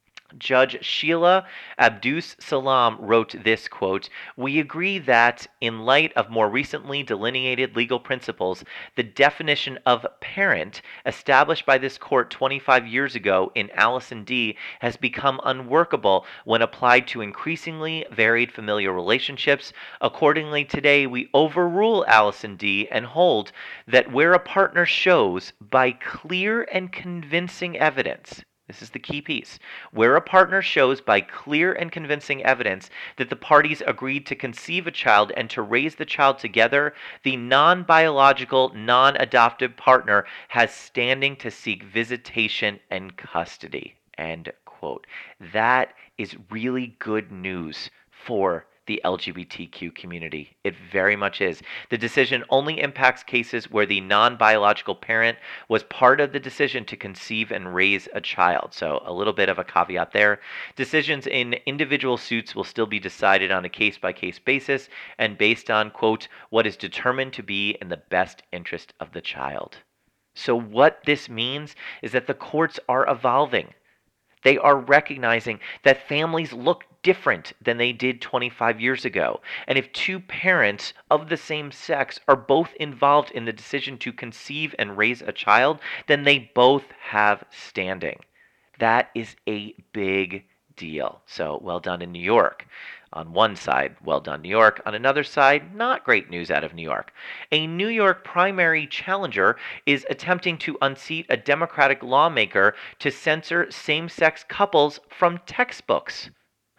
Judge Sheila Abdus Salam wrote this, quote, "We agree that, in light of more recently delineated legal principles, the definition of parent established by this court 25 years ago in Allison D. has become unworkable when applied to increasingly varied familial relationships. Accordingly, today we overrule Allison D. and hold that where a partner shows, by clear and convincing evidence," this is the key piece, "where a partner shows by clear and convincing evidence that the parties agreed to conceive a child and to raise the child together, the non-biological, non-adoptive partner has standing to seek visitation and custody." End quote. That is really good news for the LGBTQ community. It very much is. The decision only impacts cases where the non-biological parent was part of the decision to conceive and raise a child. So a little bit of a caveat there. Decisions in individual suits will still be decided on a case-by-case basis and based on, quote, "what is determined to be in the best interest of the child." So what this means is that the courts are evolving. They are recognizing that families look different than they did 25 years ago. And if two parents of the same sex are both involved in the decision to conceive and raise a child, then they both have standing. That is a big deal. So well done in New York. On one side, well done, New York. On another side, not great news out of New York. A New York primary challenger is attempting to unseat a Democratic lawmaker to censor same-sex couples from textbooks.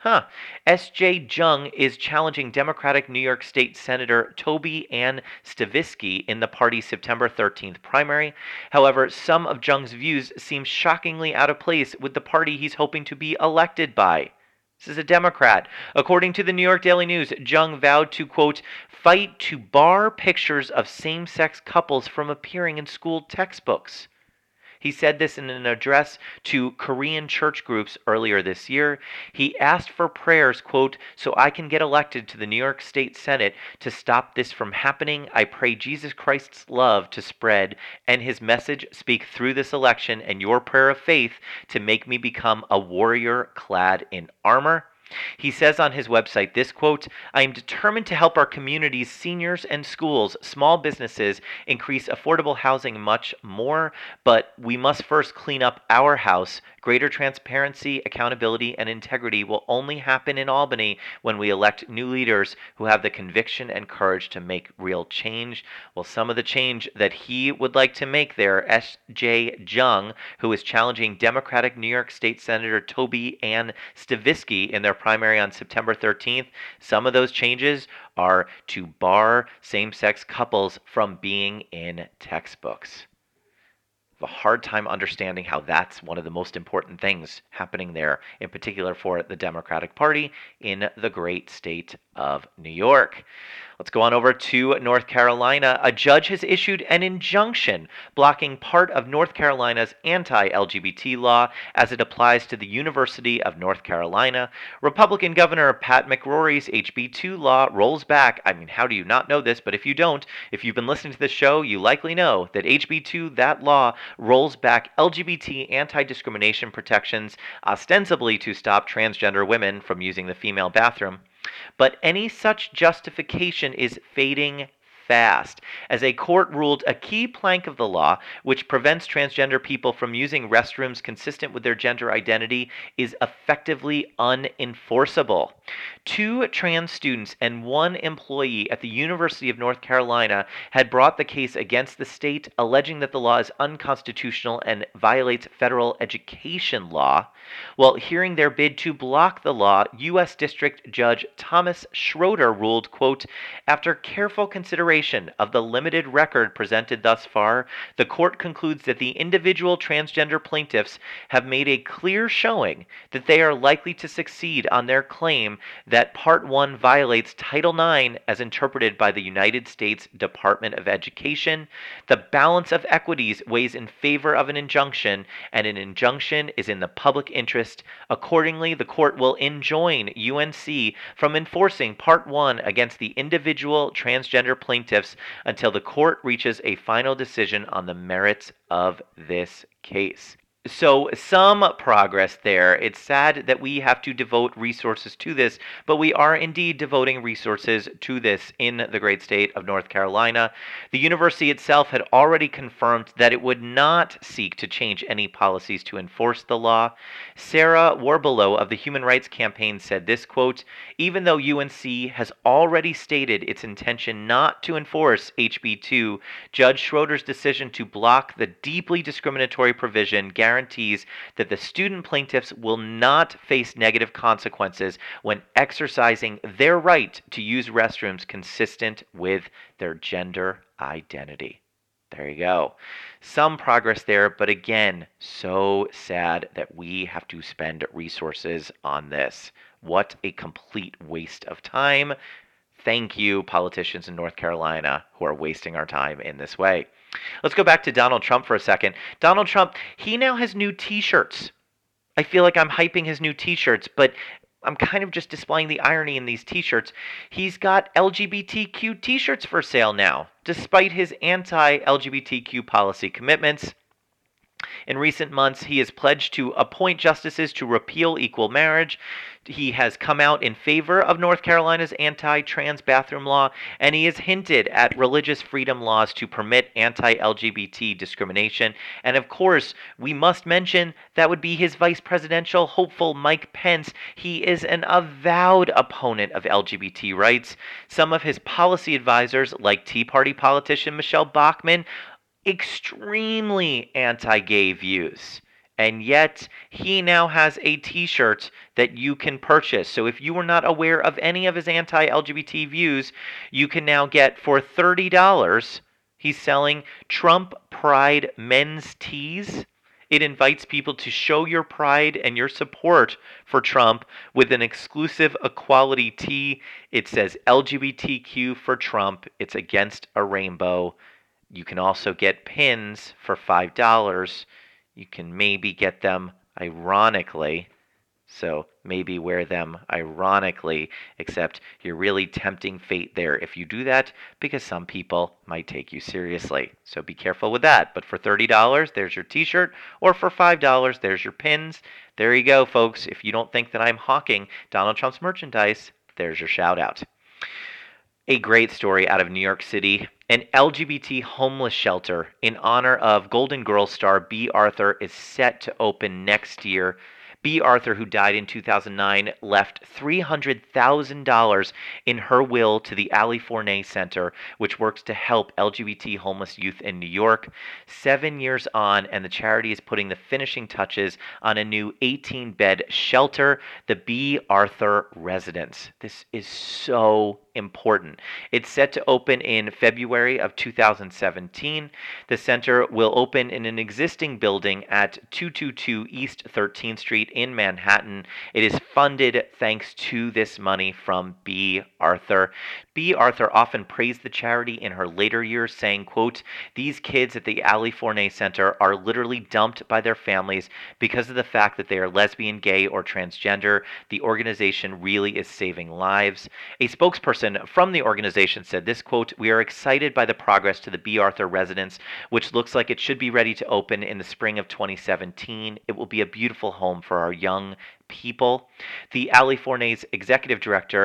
S.J. Jung is challenging Democratic New York State Senator Toby Ann Stavisky in the party's September 13th primary. However, some of Jung's views seem shockingly out of place with the party he's hoping to be elected by. This is a Democrat. According to the New York Daily News, Jung vowed to, quote, "fight to bar pictures of same-sex couples from appearing in school textbooks." He said this in an address to Korean church groups earlier this year. He asked for prayers, quote, "so I can get elected to the New York State Senate to stop this from happening. I pray Jesus Christ's love to spread and his message speak through this election and your prayer of faith to make me become a warrior clad in armor." He says on his website this, quote, "I am determined to help our communities, seniors and schools, small businesses increase affordable housing much more, but we must first clean up our house. Greater transparency, accountability, and integrity will only happen in Albany when we elect new leaders who have the conviction and courage to make real change." Well, some of the change that he would like to make there, S.J. Jung, who is challenging Democratic New York State Senator Toby Ann Stavisky in their primary on September 13th, some of those changes are to bar same-sex couples from being in textbooks. I have a hard time understanding how that's one of the most important things happening there, in particular for the Democratic Party in the great state of New York. Let's go on over to North Carolina. A judge has issued an injunction blocking part of North Carolina's anti-LGBT law as it applies to the University of North Carolina. Republican Governor Pat McCrory's HB2 law rolls back. I mean, how do you not know this? But if you don't, if you've been listening to this show, you likely know that HB2, that law, rolls back LGBT anti-discrimination protections, ostensibly to stop transgender women from using the female bathroom. But any such justification is fading fast, as a court ruled a key plank of the law, which prevents transgender people from using restrooms consistent with their gender identity, is effectively unenforceable. 2 trans students and 1 employee at the University of North Carolina had brought the case against the state, alleging that the law is unconstitutional and violates federal education law. While hearing their bid to block the law, U.S. District Judge Thomas Schroeder ruled, quote, "After careful consideration of the limited record presented thus far, the court concludes that the individual transgender plaintiffs have made a clear showing that they are likely to succeed on their claim that Part 1 violates Title IX as interpreted by the United States Department of Education. The balance of equities weighs in favor of an injunction, and an injunction is in the public interest. Accordingly, the court will enjoin UNC from enforcing Part 1 against the individual transgender plaintiffs until the court reaches a final decision on the merits of this case." So some progress there. It's sad that we have to devote resources to this, but we are indeed devoting resources to this in the great state of North Carolina. The university itself had already confirmed that it would not seek to change any policies to enforce the law. Sarah Warbelow of the Human Rights Campaign said this, quote, "Even though UNC has already stated its intention not to enforce HB 2, Judge Schroeder's decision to block the deeply discriminatory provision guarantees that the student plaintiffs will not face negative consequences when exercising their right to use restrooms consistent with their gender identity." There you go. Some progress there, but again, so sad that we have to spend resources on this. What a complete waste of time. Thank you, politicians in North Carolina who are wasting our time in this way. Let's go back to Donald Trump for a second. Donald Trump, he now has new t-shirts. I feel like I'm hyping his new t-shirts, but I'm kind of just displaying the irony in these t-shirts. He's got LGBTQ t-shirts for sale now, despite his anti-LGBTQ policy commitments. In recent months, he has pledged to appoint justices to repeal equal marriage. He has come out in favor of North Carolina's anti-trans bathroom law, and he has hinted at religious freedom laws to permit anti-LGBT discrimination. And of course, we must mention that would be his vice presidential hopeful, Mike Pence. He is an avowed opponent of LGBT rights. Some of his policy advisors, like Tea Party politician Michelle Bachmann, extremely anti-gay views. And yet, he now has a t-shirt that you can purchase. So if you were not aware of any of his anti-LGBT views, you can now get, for $30, he's selling Trump Pride men's tees. It invites people to show your pride and your support for Trump with an exclusive equality tee. It says LGBTQ for Trump. It's against a rainbow. You can also get pins for $5. You can maybe get them ironically. So maybe wear them ironically, except you're really tempting fate there if you do that, because some people might take you seriously. So be careful with that. But for $30, there's your t-shirt, or for $5, there's your pins. There you go, folks. If you don't think that I'm hawking Donald Trump's merchandise, there's your shout out. A great story out of New York City. An LGBT homeless shelter in honor of Golden Girls star Bea Arthur is set to open next year. Bea Arthur, who died in 2009, left $300,000 in her will to the Ali Forney Center, which works to help LGBT homeless youth in New York. 7 years on, and the charity is putting the finishing touches on a new 18-bed shelter, the Bea Arthur Residence. This is so important. It's set to open in February of 2017. The center will open in an existing building at 222 East 13th Street in Manhattan. It is funded thanks to this money from Bea Arthur. Bea Arthur often praised the charity in her later years, saying, quote, "These kids at the Ali Forney Center are literally dumped by their families because of the fact that they are lesbian, gay, or transgender. The organization really is saving lives." A spokesperson from the organization said this, quote, "We are excited by the progress to the Bea Arthur Residence, which looks like it should be ready to open in the spring of 2017. It will be a beautiful home for our young people." The Ali Forney's executive director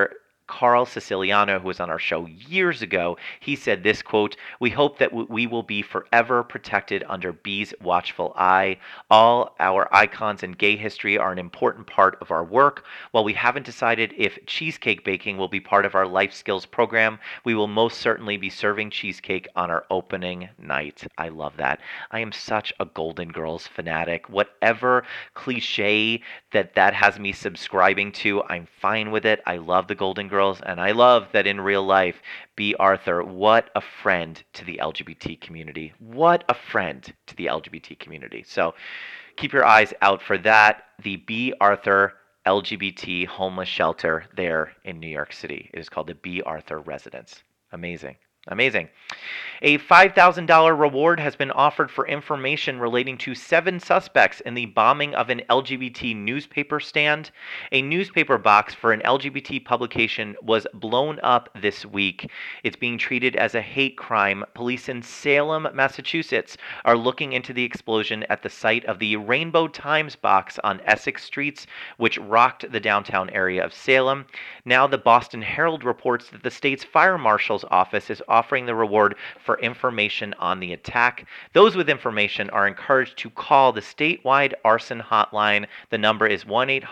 Carl Siciliano, who was on our show years ago, he said this quote, "We hope that we will be forever protected under B's watchful eye. All our icons in gay history are an important part of our work. While we haven't decided if cheesecake baking will be part of our life skills program, we will most certainly be serving cheesecake on our opening night." I love that. I am such a Golden Girls fanatic. Whatever cliche that has me subscribing to, I'm fine with it. I love the Golden Girls, and I love that in real life, B. Arthur, what a friend to the LGBT community. What a friend to the LGBT community. So keep your eyes out for that. The B. Arthur LGBT homeless shelter there in New York City. It is called the B. Arthur Residence. Amazing. Amazing. A $5,000 reward has been offered for information relating to 7 suspects in the bombing of an LGBT newspaper stand. A newspaper box for an LGBT publication was blown up this week. It's being treated as a hate crime. Police in Salem, Massachusetts are looking into the explosion at the site of the Rainbow Times box on Essex Streets, which rocked the downtown area of Salem. Now the Boston Herald reports that the state's fire marshal's office is offering the reward for information on the attack. Those with information are encouraged to call the statewide arson hotline. The number is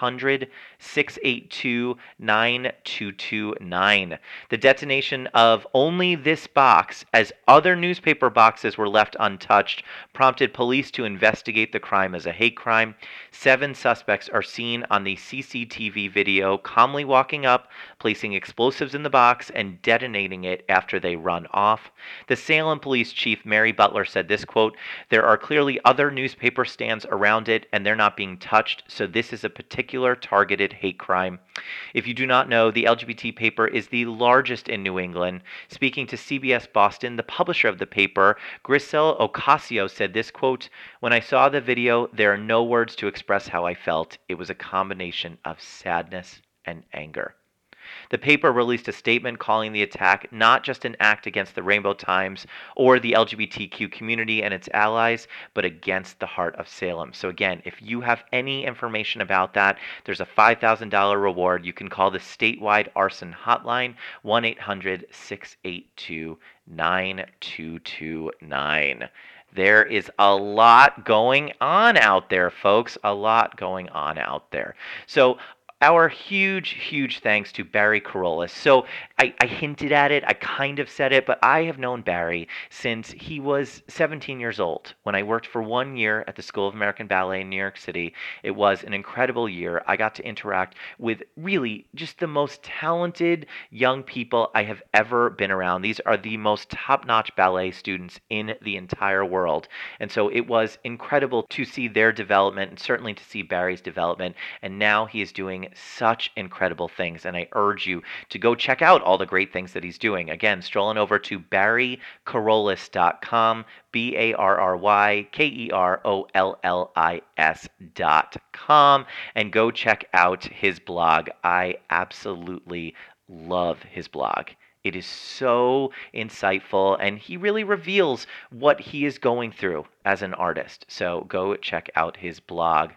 1-800-682-9229. The detonation of only this box, as other newspaper boxes were left untouched, prompted police to investigate the crime as a hate crime. 7 suspects are seen on the CCTV video calmly walking up, placing explosives in the box, and detonating it after they run off. The Salem Police Chief Mary Butler said this quote, "There are clearly other newspaper stands around it and they're not being touched, so this is a particular targeted hate crime." If you do not know, the LGBT paper is the largest in New England. Speaking to CBS Boston, the publisher of the paper, Grisel Ocasio, said this quote, "When I saw the video, there are no words to express how I felt. It was a combination of sadness and anger." The paper released a statement calling the attack not just an act against the Rainbow Times or the LGBTQ community and its allies, but against the heart of Salem. So again, if you have any information about that, there's a $5,000 reward. You can call the statewide arson hotline, 1-800-682-9229. There is a lot going on out there, folks. A lot going on out there. So our huge thanks to Barry Kerollis. So I hinted at it, I kind of said it, but I have known Barry since he was 17 years old. When I worked for 1 year at the School of American Ballet in New York City, it was an incredible year. I got to interact with really just the most talented young people I have ever been around. These are the most top-notch ballet students in the entire world. And so it was incredible to see their development and certainly to see Barry's development. And now he is doing such incredible things, and I urge you to go check out all the great things that he's doing. Again, strolling over to BarryKerollis.com, BarryKerollis.com, and go check out his blog. I absolutely love his blog. It is so insightful, and he really reveals what he is going through as an artist. So go check out his blog,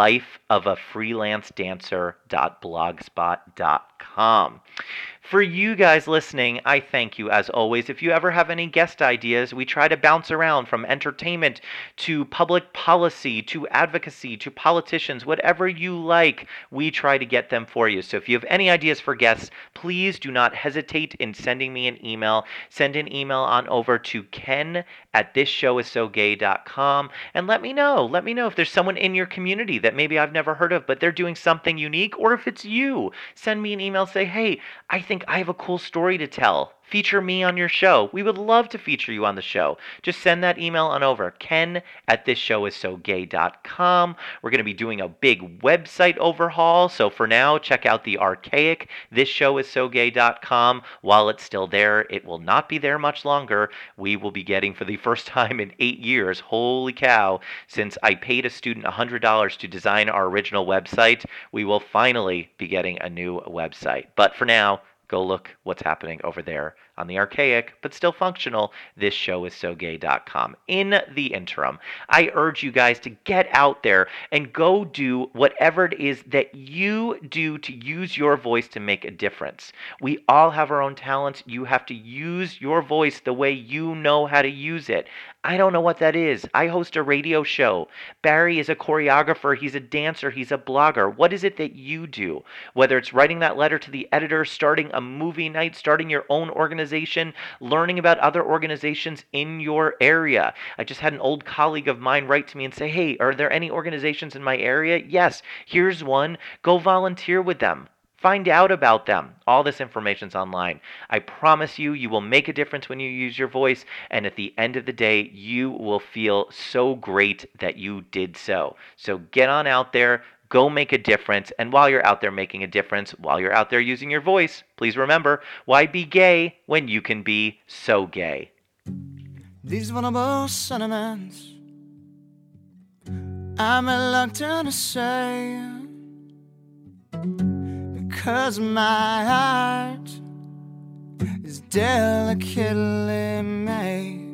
lifeofafreelancedancer.blogspot.com. For you guys listening, I thank you as always. If you ever have any guest ideas, we try to bounce around from entertainment to public policy to advocacy to politicians. Whatever you like, we try to get them for you. So if you have any ideas for guests, please do not hesitate in sending me an email. Send an email on over to ken@thisshowissogay.com and let me know. Let me know if there's someone in your community that maybe I've never heard of, but they're doing something unique, or if it's you. Send me an email, say, hey, I think I have a cool story to tell. Feature me on your show. We would love to feature you on the show. Just send that email on over, ken@thisshowissogay.com. We're going to be doing a big website overhaul, so for now, check out the archaic thisshowissogay.com. While it's still there, it will not be there much longer. We will be getting, for the first time in 8 years, holy cow, since I paid a student $100 to design our original website, we will finally be getting a new website. But for now, go look what's happening over there on the archaic but still functional thisshowissogay.com. In the interim, I urge you guys to get out there and go do whatever it is that you do to use your voice to make a difference. We all have our own talents. You have to use your voice the way you know how to use it. I don't know what that is. I host a radio show. Barry is a choreographer. He's a dancer. He's a blogger. What is it that you do? Whether it's writing that letter to the editor, starting a movie night, starting your own organization, learning about other organizations in your area. I just had an old colleague of mine write to me and say, hey, are there any organizations in my area? Yes, here's one. Go volunteer with them. Find out about them. All this information's online. I promise you, you will make a difference when you use your voice, and at the end of the day, you will feel so great that you did so. So get on out there, go make a difference, and while you're out there making a difference, while you're out there using your voice, please remember, why be gay when you can be so gay? These vulnerable sentiments I'm reluctant to say, because my heart is delicately made.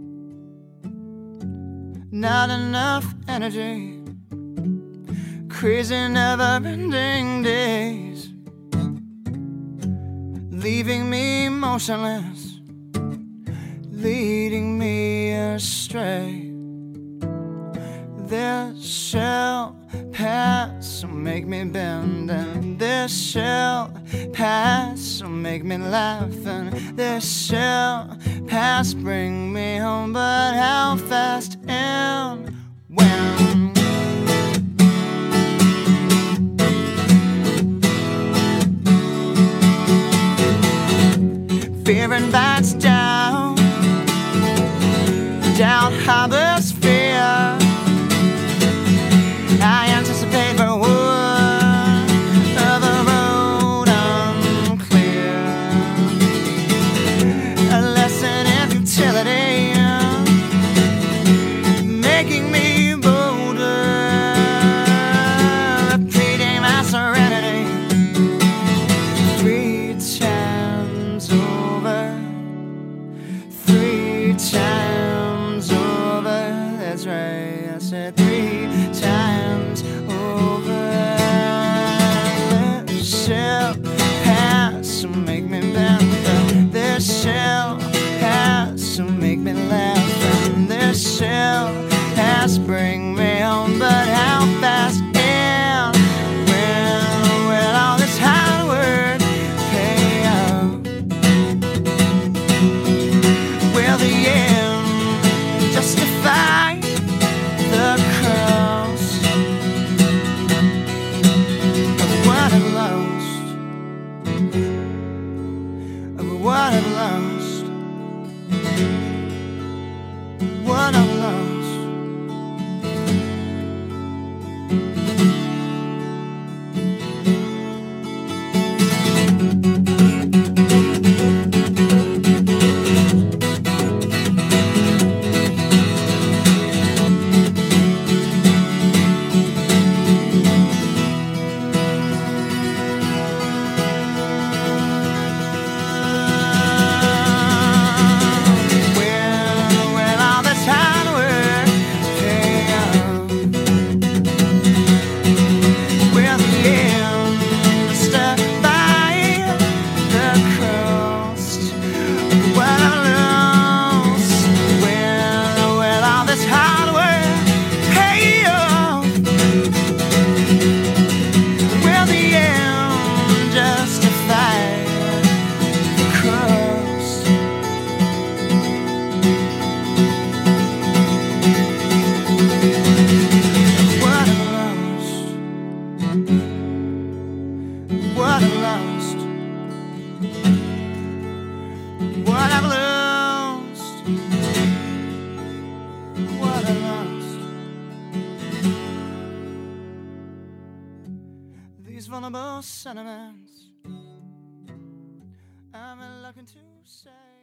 Not enough energy, crazy never-ending days, leaving me motionless, leading me astray. This shall pass, so make me bend, and this shall pass, so make me laugh, and this shall pass, bring me home, but how fast and when? Fear invites down, doubt harbors fear. I anticipate for wood of a road unclear, a lesson in futility, making me bolder, repeating my serenity 3 times over, 3 times over. That's right, I said 3 times over. This shall pass, so make me bend. This shall pass, so make me laugh. And this shall pass, bring me home, but how fast and when will all this hard work pay out? Will the end justify the cross of what I've lost, of what I've lost, what I've lost? What I've lost, what I've lost, what I've lost. These vulnerable sentiments I'm reluctant to say.